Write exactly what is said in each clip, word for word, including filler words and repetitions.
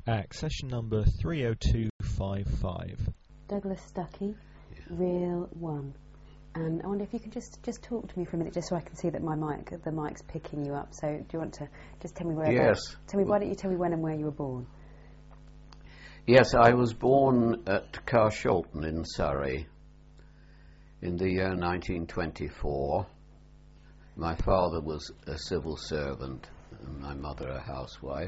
Accession number three oh two five five. Douglas Stuckey, yeah. Reel one. And I wonder if you could just, just talk to me for a minute, just so I can see that my mic, the mic's picking you up. So do you want to just tell me where? Yes. About, tell me, why don't you tell me when and where you were born? Yes, I was born at Carshalton in Surrey in the year nineteen twenty-four. My father was a civil servant and my mother a housewife.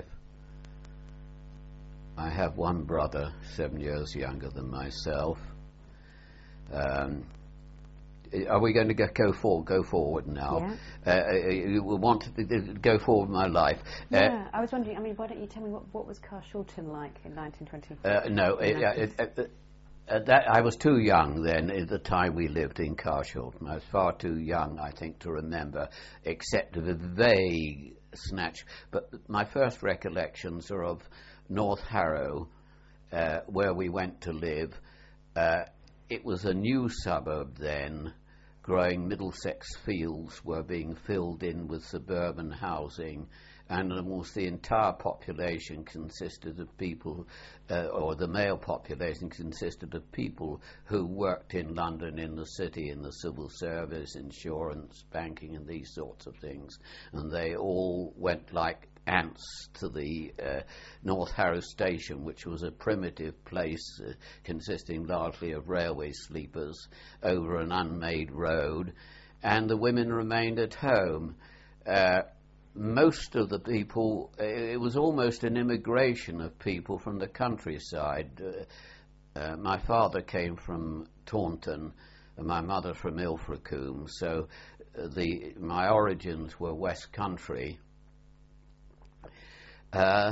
I have one brother, seven years younger than myself. Um, are we going to get, go forward? Go forward now. Yeah. Uh, you want to go forward in my life? Yeah, uh, I was wondering. I mean, why don't you tell me what, what was Carshalton like in nineteen twenty-four? Uh, no, it, it, it, uh, that I was too young then. At the time we lived in Carshalton, I was far too young, I think, to remember, except of a vague snatch. But my first recollections are of North Harrow, uh, where we went to live. Uh, it was a new suburb then. Growing Middlesex fields were being filled in with suburban housing, and almost the entire population consisted of people, uh, or the male population consisted of people who worked in London, in the city, in the civil service, insurance, banking, and these sorts of things. And they all went like ants to the uh, North Harrow station, which was a primitive place uh, consisting largely of railway sleepers over an unmade road, and the women remained at home. Uh, most of the people, it was almost an immigration of people from the countryside. Uh, uh, my father came from Taunton, and my mother from Ilfracombe, so uh, the my origins were West Country. Uh,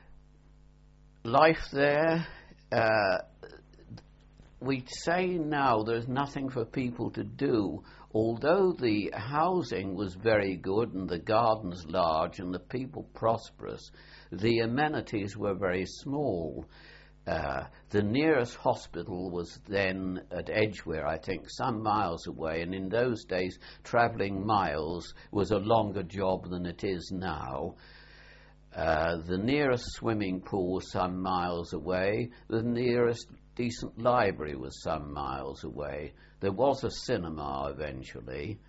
life there, uh, we say now there's nothing for people to do, although the housing was very good and the gardens large and the people prosperous, the amenities were very small. Uh, the nearest hospital was then at Edgware, I think, some miles away, and in those days travelling miles was a longer job than it is now. Uh, the nearest swimming pool was some miles away. The nearest decent library was some miles away. There was a cinema eventually.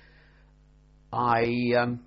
I um,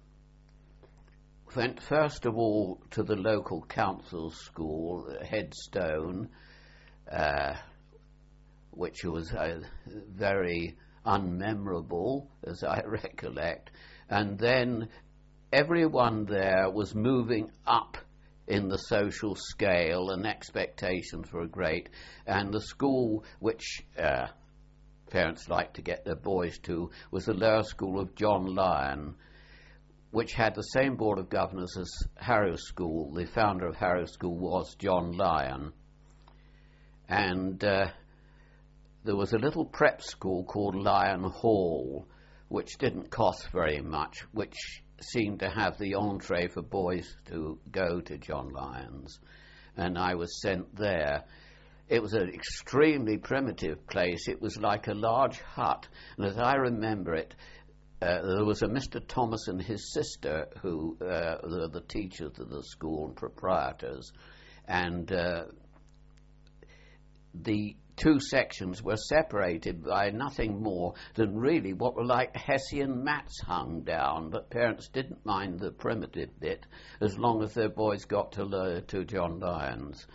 went first of all to the local council school, Headstone, uh, which was uh, very unmemorable, as I recollect, and then everyone there was moving up in the social scale and expectations were great, and the school which uh, parents liked to get their boys to was the lower school of John Lyon, which had the same board of governors as Harrow School. The founder of Harrow School was John Lyon, and uh, there was a little prep school called Lyon Hall, which didn't cost very much, which seemed to have the entree for boys to go to John Lyon's, and I was sent there. It was an extremely primitive place. It was like a large hut, and as I remember it, uh, there was a Mister Thomas and his sister who uh, were the teachers of the school and proprietors, and uh, the two sections were separated by nothing more than really what were like Hessian mats hung down, but parents didn't mind the primitive bit as long as their boys got to, uh, to John Lyon's.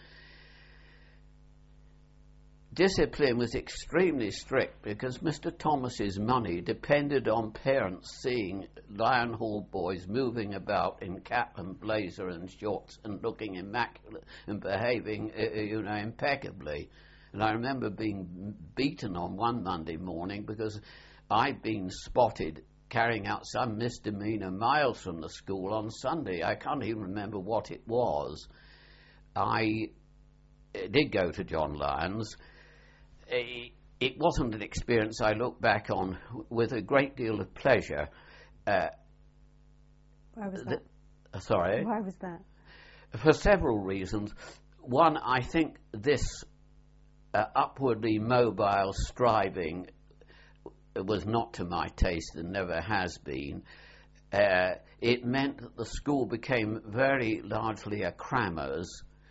Discipline was extremely strict because Mister Thomas's money depended on parents seeing Lyon Hall boys moving about in cap and blazer and shorts and looking immaculate and behaving, uh, you know, impeccably. And I remember being beaten on one Monday morning because I'd been spotted carrying out some misdemeanor miles from the school on Sunday. I can't even remember what it was. I did go to John Lyon's. It wasn't an experience I look back on with a great deal of pleasure. Uh, Why was that? The, sorry? Why was that? For several reasons. One, I think this Uh, upwardly mobile striving was not to my taste and never has been. Uh, it meant that the school became very largely a crammers,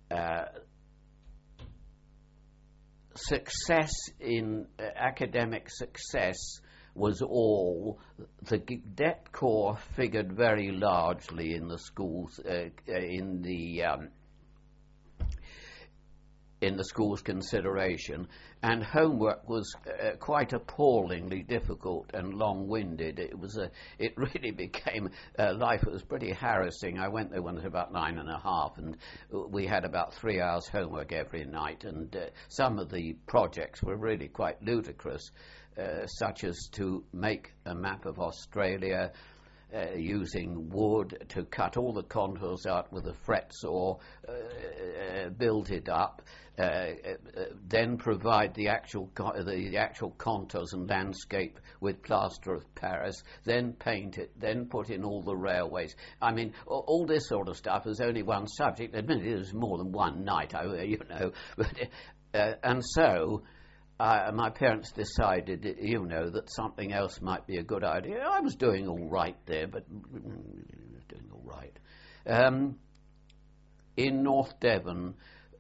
uh, success in uh, academic success was all. The debt core figured very largely in the schools, uh, in the um, in the school's consideration, and homework was uh, quite appallingly difficult and long-winded. It was a, it really became uh, life. It was pretty harassing. I went there when I was about nine and a half, and we had about three hours homework every night, and uh, some of the projects were really quite ludicrous, uh, such as to make a map of Australia, Uh, using wood to cut all the contours out with a fret saw, uh, uh, build it up, uh, uh, then provide the actual co- the, the actual contours and landscape with plaster of Paris, then paint it, then put in all the railways. I mean, all, all this sort of stuff is only one subject. Admittedly, it was more than one night, I, you know, but, uh, and so. Uh, my parents decided, you know, that something else might be a good idea. I was doing all right there, but doing all right. Um, in North Devon,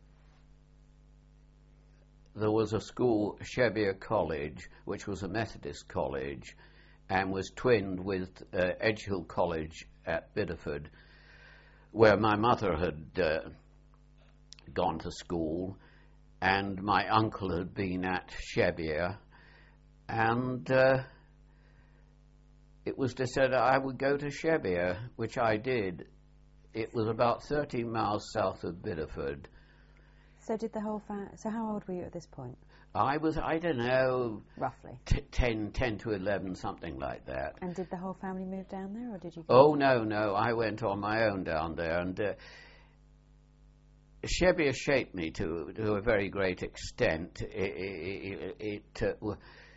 there was a school, Shebbeare College, which was a Methodist college, and was twinned with uh, Edgehill College at Bideford, where my mother had uh, gone to school. And my uncle had been at Shebbeare, and uh, it was decided I would go to Shebbeare, which I did. It was about thirty miles south of Bideford. So did the whole family, so how old were you at this point? I was, I don't know... Roughly? T- ten, ten to eleven, something like that. And did the whole family move down there, or did you... Oh, no, no, I went on my own down there, and... Uh, Shebbeare shaped me to to a very great extent. It, it, it uh, w-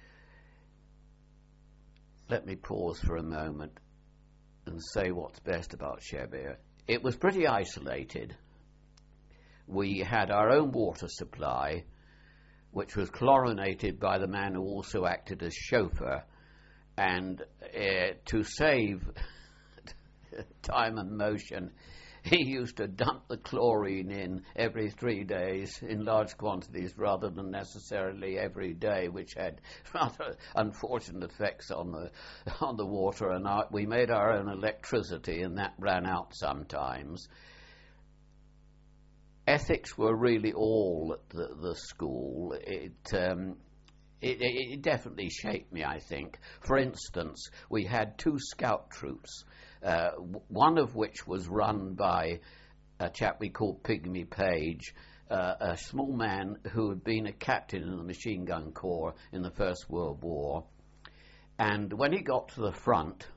let me pause for a moment and say what's best about Shebbeare. It was pretty isolated. We had our own water supply, which was chlorinated by the man who also acted as chauffeur, and uh, to save time and motion, he used to dump the chlorine in every three days in large quantities rather than necessarily every day, which had rather unfortunate effects on the on the water. And our, we made our own electricity, and that ran out sometimes. Ethics were really all at the, the school. It, um, it, it definitely shaped me, I think. For instance, we had two scout troops. Uh, one of which was run by a chap we called Pygmy Page, uh, a small man who had been a captain in the machine gun corps in the First World War. And when he got to the front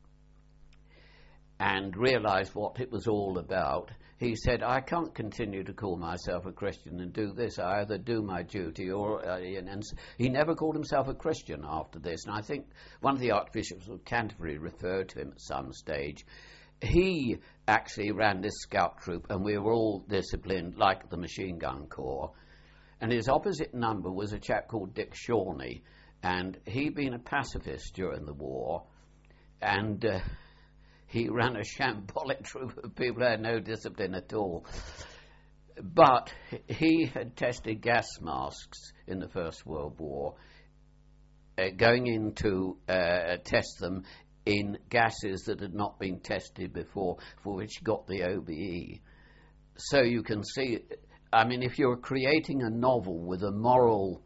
and realized what it was all about, he said, I can't continue to call myself a Christian and do this. I either do my duty or... Uh, and he never called himself a Christian after this. And I think one of the archbishops of Canterbury referred to him at some stage. He actually ran this scout troop, and we were all disciplined like the machine gun corps. And his opposite number was a chap called Dick Shawnee. And he'd been a pacifist during the war. And... Uh, He ran a shambolic troop of people who had no discipline at all. But he had tested gas masks in the First World War, uh, going in to uh, test them in gases that had not been tested before, for which he got the O B E. So you can see, I mean, if you're creating a novel with a moral...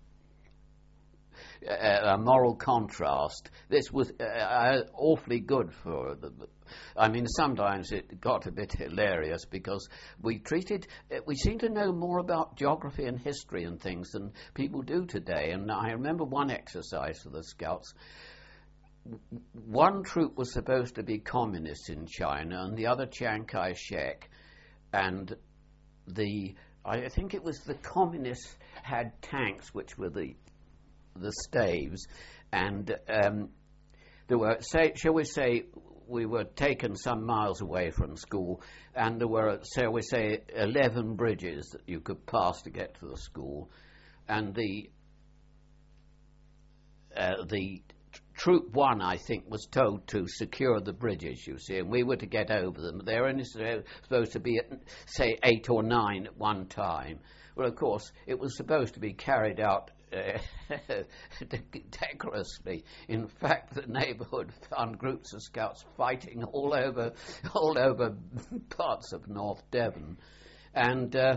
Uh, a moral contrast. This was uh, uh, awfully good for the. I mean, sometimes it got a bit hilarious because we treated, uh, we seem to know more about geography and history and things than people do today. And I remember one exercise for the Scouts. One troop was supposed to be communist in China and the other Chiang Kai-shek. And the, I think it was the communists had tanks, which were the the staves, and um, there were, say, shall we say, we were taken some miles away from school, and there were, shall we say, eleven bridges that you could pass to get to the school, and the uh, the Troop One, I think, was told to secure the bridges, you see, and we were to get over them. They were only supposed to be at, say, eight or nine at one time. Well, of course, it was supposed to be carried out uh, decorously. In fact, the neighbourhood found groups of scouts fighting all over, all over parts of North Devon, and. Uh,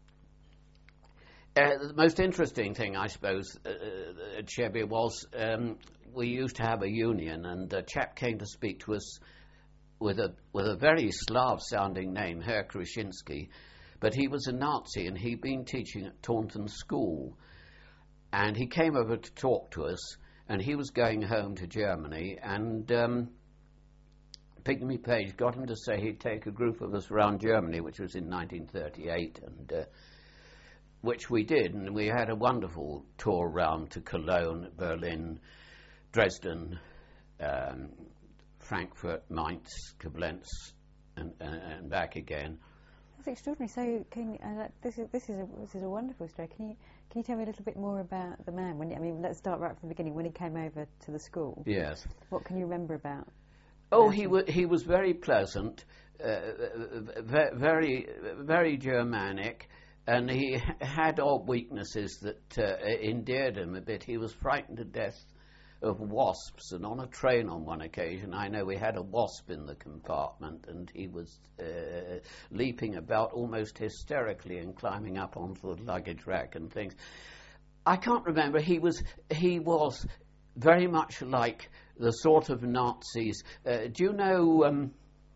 Uh, the most interesting thing, I suppose, uh, at Cheby was um, we used to have a union, and a chap came to speak to us with a with a very Slav-sounding name, Herr Krushinsky, but he was a Nazi, and he'd been teaching at Taunton School, and he came over to talk to us, and he was going home to Germany, and um, Pygmy Page got him to say he'd take a group of us around Germany, which was in nineteen thirty-eight, and uh, which we did, and we had a wonderful tour round to Cologne, Berlin, Dresden, um, Frankfurt, Mainz, Koblenz, and, and, and back again. That's extraordinary. So, can, uh, this is this is a this is a wonderful story. Can you can you tell me a little bit more about the man? When I mean, let's start right from the beginning. When he came over to the school, yes. What can you remember about? Oh, he was he was very pleasant, uh, very very Germanic. And he had odd weaknesses that uh, endeared him a bit. He was frightened to death of wasps, and on a train on one occasion, I know we had a wasp in the compartment, and he was uh, leaping about almost hysterically and climbing up onto the luggage rack and things. I can't remember. He was he was very much like the sort of Nazis. Uh, do you know um,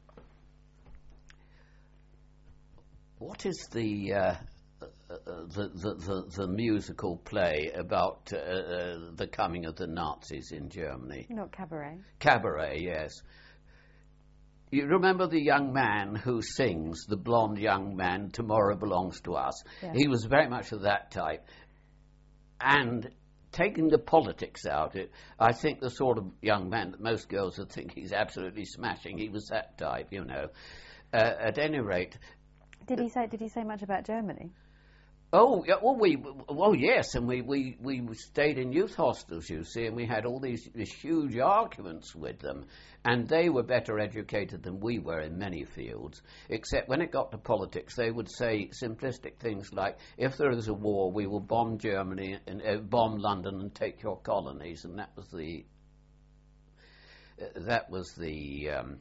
what is the uh, Uh, the, the, the, the musical play about uh, uh, the coming of the Nazis in Germany? Not Cabaret. Cabaret, yes. You remember the young man who sings, the blonde young man, Tomorrow Belongs to Us? Yeah. He was very much of that type. And taking the politics out of it, I think the sort of young man that most girls would think he's absolutely smashing, he was that type, you know. Uh, at any rate... Did he say, did he say much about Germany? Oh, yeah, well, we, well, yes, and we, we, we stayed in youth hostels, you see, and we had all these, these huge arguments with them, and they were better educated than we were in many fields, except when it got to politics, they would say simplistic things like, if there is a war, we will bomb Germany, and uh, bomb London and take your colonies, and that was the, uh, that was the um,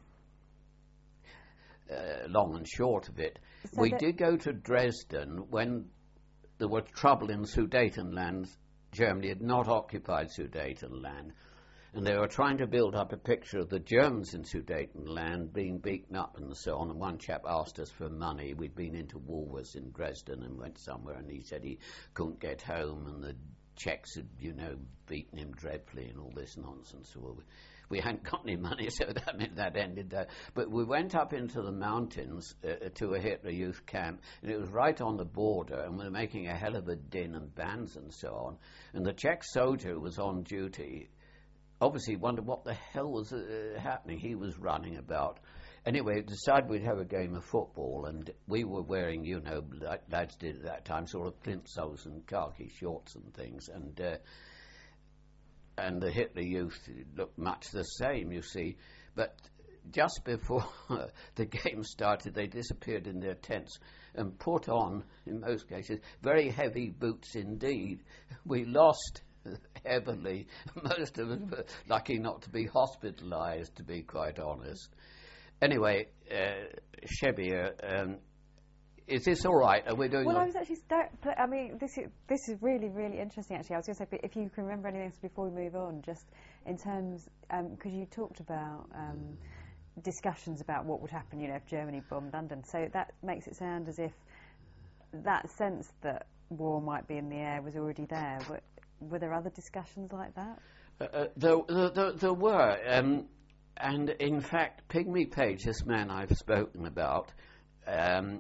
uh, long and short of it. So we did go to Dresden when there was trouble in Sudetenland. Germany had not occupied Sudetenland, and they were trying to build up a picture of the Germans in Sudetenland being beaten up and so on. And one chap asked us for money. We'd been into Woolworths in Dresden and went somewhere, and he said he couldn't get home, and the Czechs had, you know, beaten him dreadfully and all this nonsense. Well, we, we hadn't got any money, so that meant that ended that. But we went up into the mountains uh, to a Hitler Youth camp, and it was right on the border, and we were making a hell of a din and bands and so on. And the Czech soldier who was on duty obviously wondered what the hell was uh, happening. He was running about. Anyway, decided we'd have a game of football, and we were wearing, you know, like lads did at that time, sort of plimsolls and khaki shorts and things, and uh, and the Hitler Youth looked much the same, you see. But just before the game started, they disappeared in their tents and put on, in most cases, very heavy boots indeed. We lost heavily. Most of us were lucky not to be hospitalised, to be quite honest. Anyway, uh, Cheby, um, is this all right? Are we doing? Well, all I was actually. Start, I mean, this is this is really really interesting. Actually, I was going to say, if you can remember anything else before we move on, just in terms, because um, you talked about um, discussions about what would happen, you know, if Germany bombed London. So that makes it sound as if that sense that war might be in the air was already there. Were, were there other discussions like that? Uh, uh, there, there, there were, um, and in fact, Pygmy Page, this man I've spoken about. Um,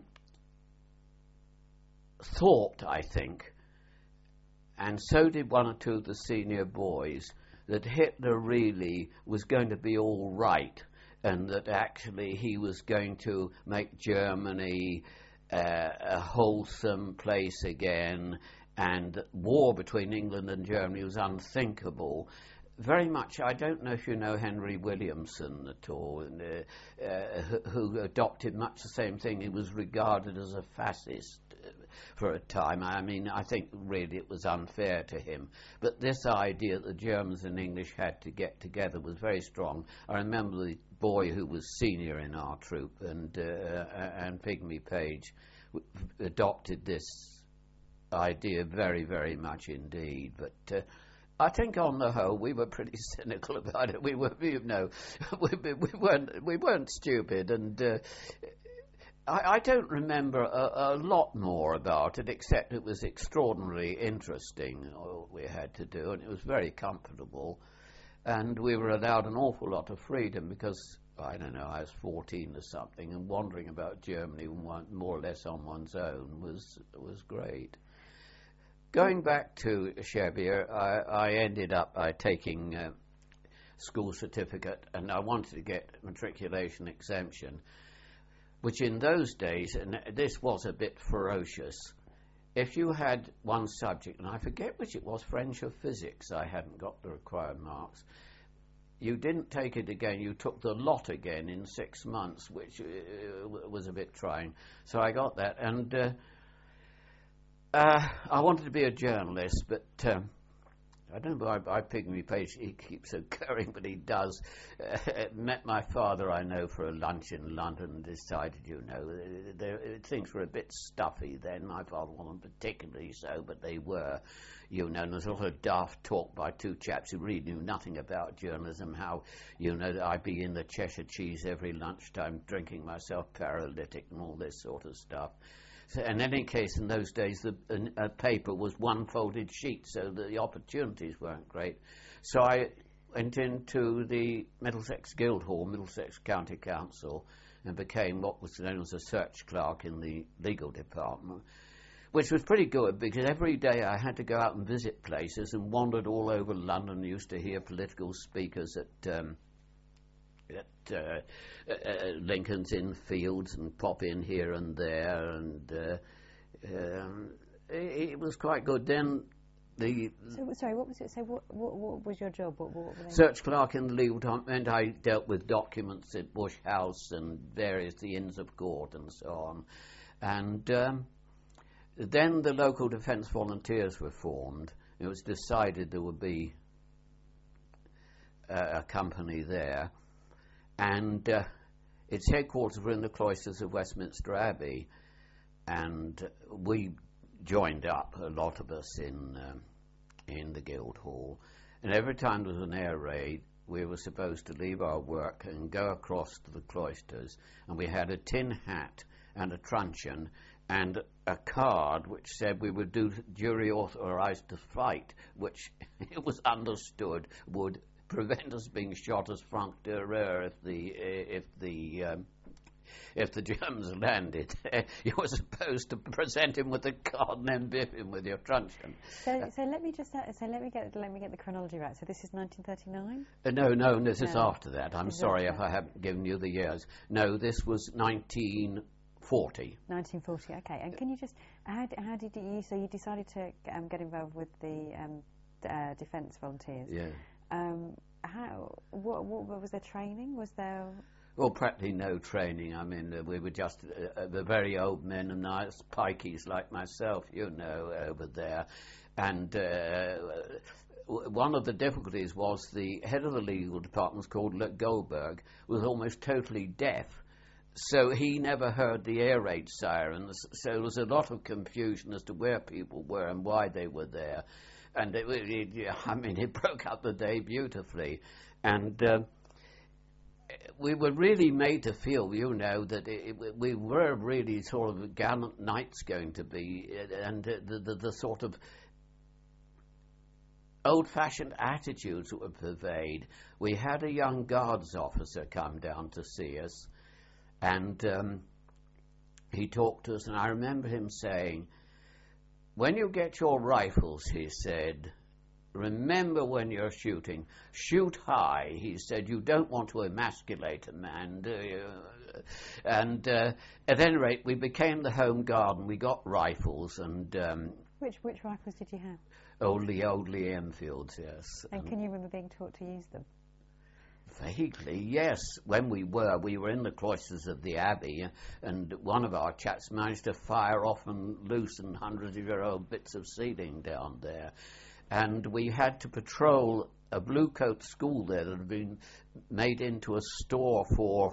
thought, I think, and so did one or two of the senior boys, that Hitler really was going to be all right, and that actually he was going to make Germany uh, a wholesome place again, and war between England and Germany was unthinkable. very much, I don't know if you know Henry Williamson at all, and, uh, uh, who, who adopted much the same thing. He was regarded as a fascist uh, for a time. I mean, I think really it was unfair to him. But this idea that the Germans and English had to get together was very strong. I remember the boy who was senior in our troop, and, uh, and Pygmy Page, w- adopted this idea very, very much indeed. But uh, I think on the whole we were pretty cynical about it. We were, you know, we, we weren't we weren't stupid, and uh, I, I don't remember a, a lot more about it, except it was extraordinarily interesting what we had to do, and it was very comfortable, and we were allowed an awful lot of freedom because, I don't know, I was fourteen or something, and wandering about Germany one, more or less on one's own was was great. Going back to Cheviot, I, I ended up by taking uh, school certificate, and I wanted to get matriculation exemption, which in those days, and this was a bit ferocious, if you had one subject, and I forget which it was, French or physics, I hadn't got the required marks, you didn't take it again, you took the lot again in six months, which uh, was a bit trying. So I got that, and uh, Uh, I wanted to be a journalist, but um, I don't know why I Pygmy Page, he keeps occurring, but he does. Uh, met my father, I know, for a lunch in London, and decided, you know, they, things were a bit stuffy then. My father wasn't particularly so, but they were, you know, and there's a lot of daft talk by two chaps who really knew nothing about journalism, how, you know, I'd be in the Cheshire Cheese every lunchtime drinking myself paralytic and all this sort of stuff. So in any case, in those days, the a, a paper was one folded sheet, so the opportunities weren't great. So I went into the Middlesex Guildhall, Middlesex County Council, and became what was known as a search clerk in the legal department, which was pretty good because every day I had to go out and visit places and wandered all over London. Used to hear political speakers at um, at uh, uh, Lincoln's Inn Fields and pop in here and there, and uh, um, it, it was quite good. Then the so, sorry, what was it? So what what, what was your job? What, what were search clerk in the legal department. I dealt with documents at Bush House and various the Inns of Court and so on, and um, then the local defence volunteers were formed. It was decided there would be uh, a company there. And uh, its headquarters were in the cloisters of Westminster Abbey, and we joined up, a lot of us, in um, in the Guildhall. And every time there was an air raid, we were supposed to leave our work and go across to the cloisters, and we had a tin hat and a truncheon and a card which said we would do jury authorised to fight, which it was understood would prevent us being shot as franc-tireur if the if the um, if the Germans landed. You were supposed to present him with a card and then biff him with your truncheon. So, so let me just uh, so let me get let me get the chronology right. So this is nineteen thirty-nine. Uh, no, no, this no. is after that. I'm is sorry if I haven't given you the years. No, this was nineteen forty. nineteen forty. Okay, and can you just how how did you so you decided to um, get involved with the um, uh, defence volunteers? Yeah. Um, how? What, what was their training? Was there? Well, practically no training. I mean, uh, we were just uh, the very old men and nice pikeys like myself, you know, over there. And uh, one of the difficulties was the head of the legal department was called Goldberg, was almost totally deaf. So he never heard the air raid sirens. So there was a lot of confusion as to where people were and why they were there. And it, it, I mean, it broke up the day beautifully. And uh, we were really made to feel, you know, that it, it, we were really sort of gallant knights going to be. And uh, the, the, the sort of old-fashioned attitudes that would pervade. We had a young guards officer come down to see us. And um, he talked to us. And I remember him saying, when you get your rifles, he said, remember when you're shooting, shoot high. He said, you don't want to emasculate a man, do you? And uh, at any rate, we became the home guard and we got rifles, and um, Which which rifles did you have? Oldly, oldly Enfields, yes. And Um, can you remember being taught to use them? Vaguely, yes. When we were, we were in the cloisters of the Abbey, and one of our chaps managed to fire off and loosen hundred-year-old bits of ceiling down there. And we had to patrol a blue coat school there that had been made into a store for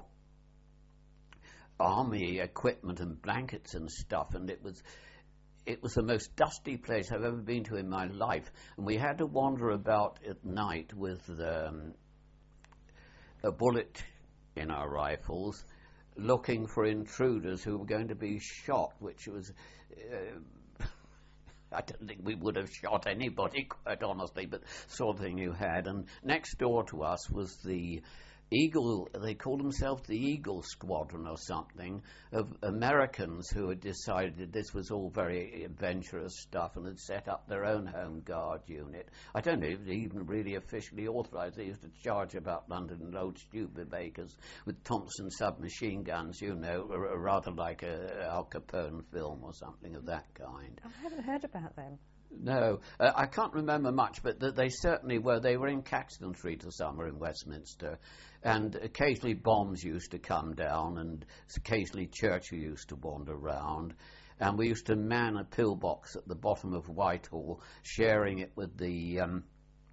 army equipment and blankets and stuff, and it was it was the most dusty place I've ever been to in my life. And we had to wander about at night with um, a bullet in our rifles, looking for intruders who were going to be shot, which was... Uh, I don't think we would have shot anybody, quite honestly, but sort of thing you had. And next door to us was the Eagle, they called themselves the Eagle Squadron or something, of Americans who had decided that this was all very adventurous stuff and had set up their own home guard unit. I don't know if they even really officially authorised. They used to charge about London Road Studebakers with Thompson submachine guns, you know, r- r- rather like a Al Capone film or something of that kind. I haven't heard about them. No, uh, I can't remember much, but th- they certainly were. They were in Caxton Street or somewhere in Westminster, and occasionally bombs used to come down, and occasionally Churchill used to wander round, and we used to man a pillbox at the bottom of Whitehall, sharing it with the um,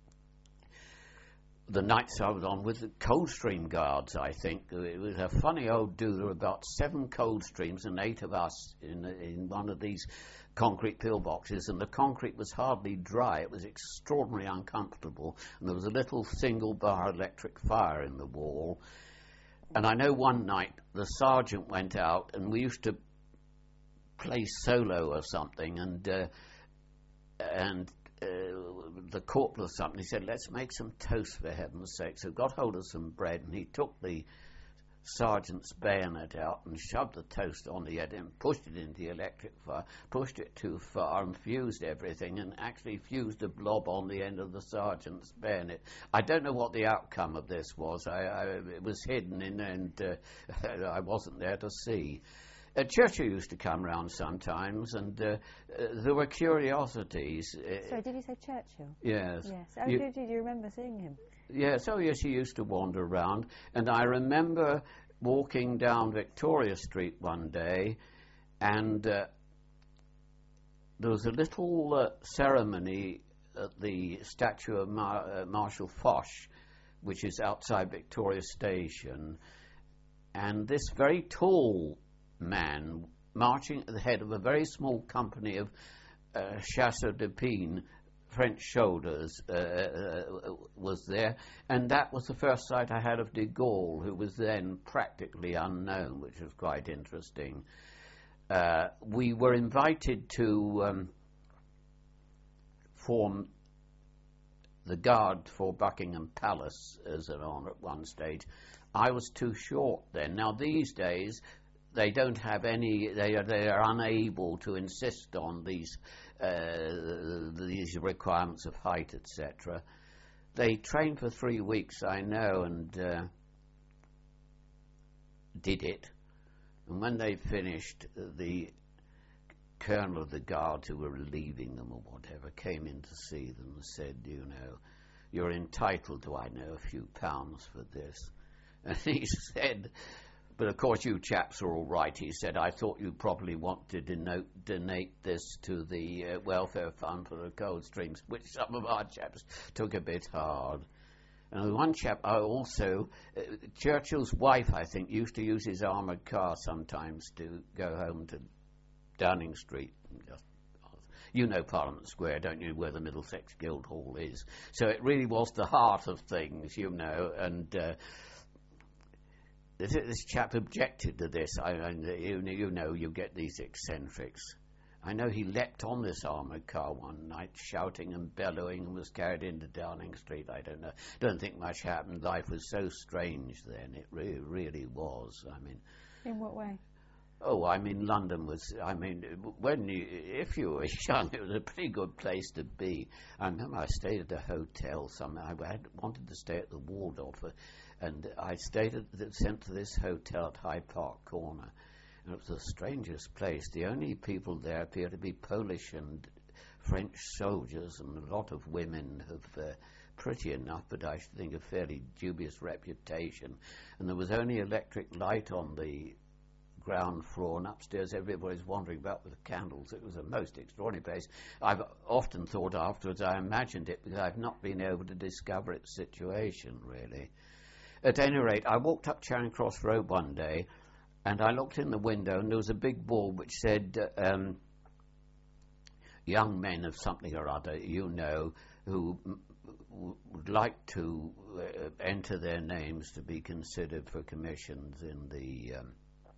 the nights I was on with the Coldstream Guards, I think. It was a funny old do. There were about seven Coldstreams and eight of us in in one of these concrete pillboxes, and the concrete was hardly dry. It was extraordinarily uncomfortable, and there was a little single bar electric fire in the wall. And I know one night the sergeant went out, and we used to play solo or something, and uh, and uh, the corporal or something, he said, let's make some toast for heaven's sake. So got hold of some bread, and he took the sergeant's bayonet out and shoved the toast on the end and pushed it into the electric fire, pushed it too far and fused everything, and actually fused a blob on the end of the sergeant's bayonet. I don't know what the outcome of this was. I, I, it was hidden in, and uh, I wasn't there to see. Uh, Churchill used to come round sometimes, and uh, uh, there were curiosities. Uh, Sorry, did you say Churchill? yes. Yes. Oh, You- did, did you remember seeing him? Yes, oh yes, he used to wander around. And I remember walking down Victoria Street one day, and uh, there was a little uh, ceremony at the statue of Mar- uh, Marshal Foch, which is outside Victoria Station. And this very tall man, marching at the head of a very small company of uh, chasseurs d'épines, French shoulders, uh, uh, was there, and that was the first sight I had of de Gaulle, who was then practically unknown, which was quite interesting. Uh, we were invited to um, form the guard for Buckingham Palace as an honour at one stage. I was too short then. Now these days they don't have any, they are, they are unable to insist on these uh, these requirements of height, et cetera. They trained for three weeks, I know, and uh, did it. And when they finished, the colonel of the guards who were relieving them or whatever came in to see them and said, you know, you're entitled to, I know, a few pounds for this. And he said, but of course you chaps are all right, he said. I thought you probably want to denote, donate this to the uh, welfare fund for the Coldstreams, which some of our chaps took a bit hard. And one chap uh, also, uh, Churchill's wife, I think, used to use his armoured car sometimes to go home to Downing Street. Just, you know Parliament Square, don't you, where the Middlesex Guildhall is. So it really was the heart of things, you know, and... Uh, This, this chap objected to this. I, I, you, you know, you get these eccentrics. I know he leapt on this armoured car one night, shouting and bellowing, and was carried into Downing Street. I don't know. Don't think much happened. Life was so strange then. It really, really was. I mean, In what way? oh, I mean, London was. I mean, when you, if you were young, it was a pretty good place to be. I remember I stayed at a hotel. Some I had, wanted to stay at the Waldorf. And I stayed at, sent to this hotel at Hyde Park Corner, and it was the strangest place. The only people there appeared to be Polish and French soldiers, and a lot of women of uh, pretty enough, but I think a fairly dubious reputation. And there was only electric light on the ground floor, and upstairs everybody's wandering about with candles. It was a most extraordinary place. I've often thought afterwards I imagined it, because I've not been able to discover its situation, really. At any rate, I walked up Charing Cross Road one day, and I looked in the window, and there was a big board which said, uh, um, young men of something or other, you know, who m- w- would like to uh, enter their names to be considered for commissions in the um,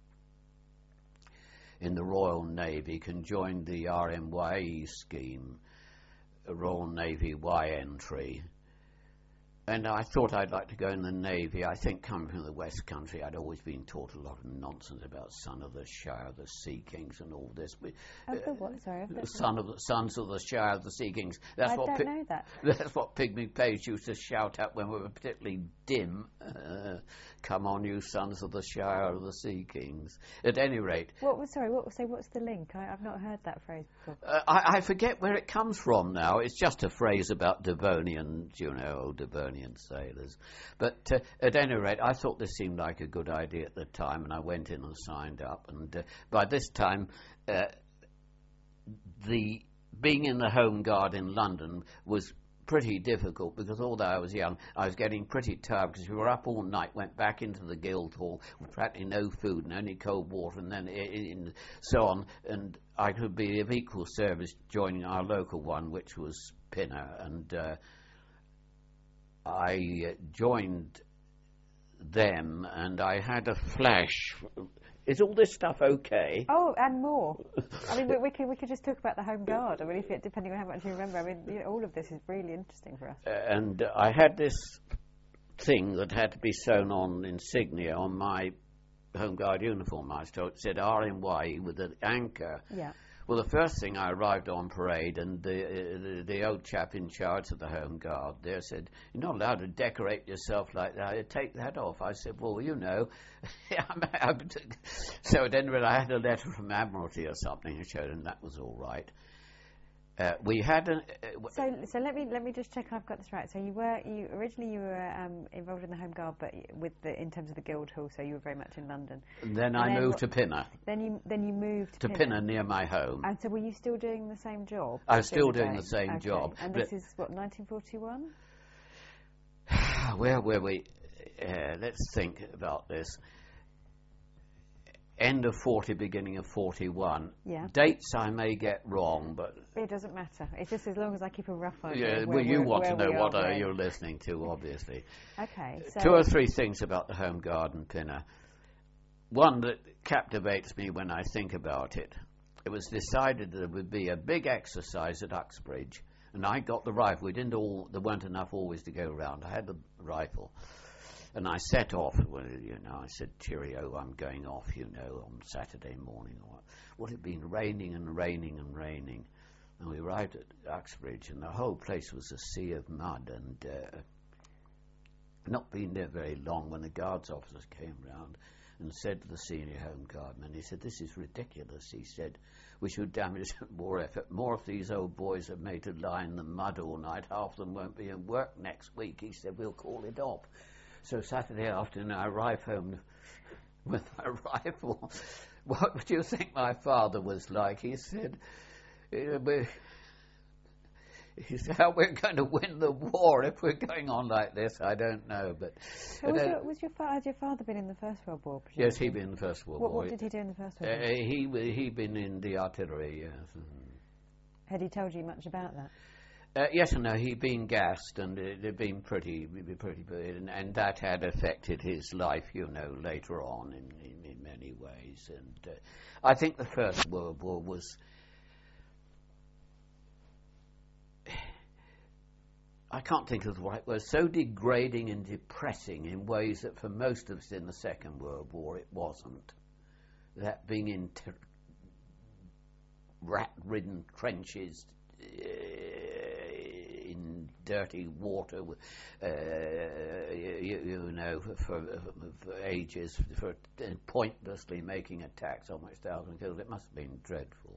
in the Royal Navy, can join the R M Y E scheme, Royal Navy Y entry. And I thought I'd like to go in the Navy. I think coming from the West Country, I'd always been taught a lot of nonsense about son of the Shire, the Sea Kings, and all this. But, Of the what? Sorry. Of the son of the sons of the Shire, the Sea Kings. That's I what don't Pi- know that. That's what Pygmy Page used to shout out when we were particularly dim. Uh, Come on, you sons of the Shire, the Sea Kings. At any rate, What was sorry? What so? What's the link? I, I've not heard that phrase before. Uh, I, I forget where it comes from now. It's just a phrase about Devonian, you know, old Devonian sailors. But uh, at any rate, I thought this seemed like a good idea at the time, and I went in and signed up. And uh, by this time, uh, the being in the Home Guard in London was pretty difficult, because although I was young, I was getting pretty tired, because we were up all night, went back into the Guildhall with practically no food and only cold water, and then in, so on, and I could be of equal service joining our local one, which was Pinner, and uh, I joined them, and I had a flash. Is all this stuff okay? Oh, and more. I mean, we, we could we could just talk about the Home Guard. I mean, if it, depending on how much you remember. I mean, you know, all of this is really interesting for us. Uh, and uh, I had this thing that had to be sewn on insignia on my Home Guard uniform. I was told it said R M Y with an anchor. Yeah. Well, the first thing I arrived on parade, and the, uh, the the old chap in charge of the Home Guard there said, "You're not allowed to decorate yourself like that. Take that off." I said, "Well, you know." So at any rate, I had a letter from Admiralty or something and showed him that was all right. Uh, we had a, uh, So, so let me let me just check I've got this right. So you were you originally you were um, involved in the Home Guard, but with the in terms of the Guildhall, so you were very much in London. and then and I then moved what- to Pinner, Then you then you moved to Pinner near my home. And so were you still doing the same job? I was still during doing the same Okay. job, And but- this is what nineteen forty-one. Where were we? Uh, let's think about this. End of forty, beginning of forty-one. Yeah. Dates I may get wrong, but It doesn't matter. It's just as long as I keep a rough idea. yeah, of well, where you we're- want to where know we what are uh, when. you're listening to, obviously. Okay. So Two or three things about the Home Guard and Pinner. One that captivates me when I think about it. It was decided that there would be a big exercise at Uxbridge, and I got the rifle. We didn't all. There weren't enough always to go around. I had the rifle. And I set off, well, you know, I said, cheerio, I'm going off, you know, on Saturday morning. Or what. Well, it had been raining and raining and raining. And we arrived at Uxbridge, and the whole place was a sea of mud. And uh, not been there very long when the guards officers came round and said to the senior Home Guardman, he said, "This is ridiculous." He said, "We should damage more effort. More of these old boys are made to lie in the mud all night. Half of them won't be in work next week." He said, "We'll call it off." So Saturday afternoon, I arrived home with my rifle. What do you think my father was like? He said, "Uh, we- he said, how we're going to win the war if we're going on like this, I don't know." But So was, your, was your father? Had your father been in the First World War? yes, presumably? he'd been in the First World What, War. what did he do in the First Uh, World War? he wa- he'd been in the artillery. Yes. Had he told you much about that? Uh, yes and no. He'd been gassed, and it had been pretty, pretty bad, and, and that had affected his life, you know, later on in, in, in many ways. And uh, I think the First World War was. I can't think of the right word. So degrading and depressing in ways that for most of us in the Second World War it wasn't. That being in ter- rat-ridden trenches. Uh, in dirty water, uh, you, you know, for, for ages, for pointlessly making attacks on which thousands killed. It must have been dreadful.